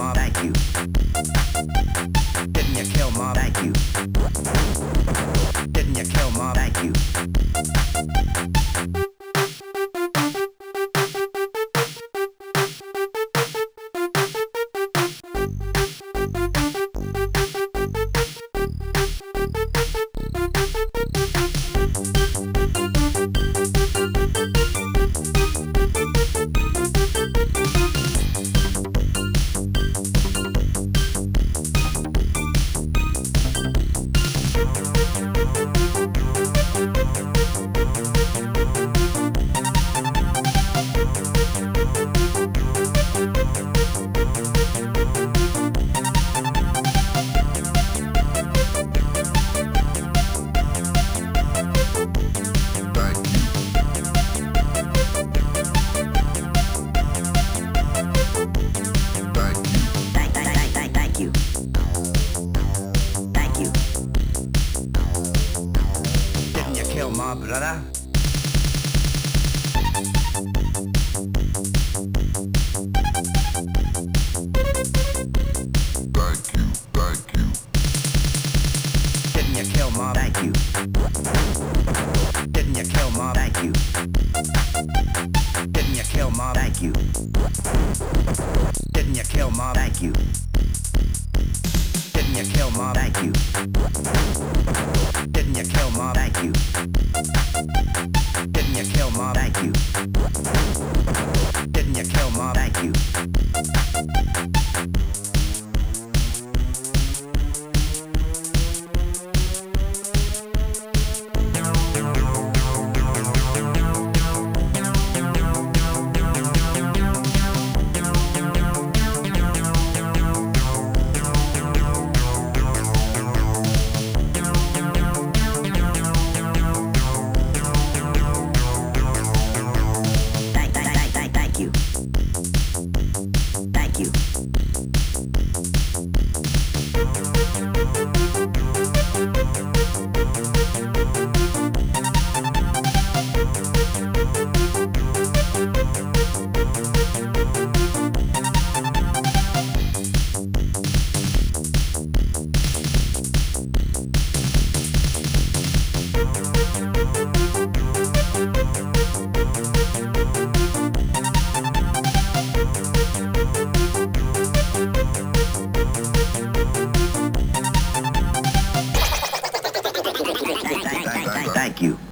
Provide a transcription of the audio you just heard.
my thank you? Didn't you kill my thank you? Didn't you kill my thank you? My brother. Thank you, thank you. Didn't you kill my thank you? Didn't you kill my thank you? Didn't you kill my thank you? Didn't you kill my thank you? Didn't you kill my thank you? Didn't you kill my thank you? Didn't you kill my thank you? Didn't you kill my thank you? Thank you.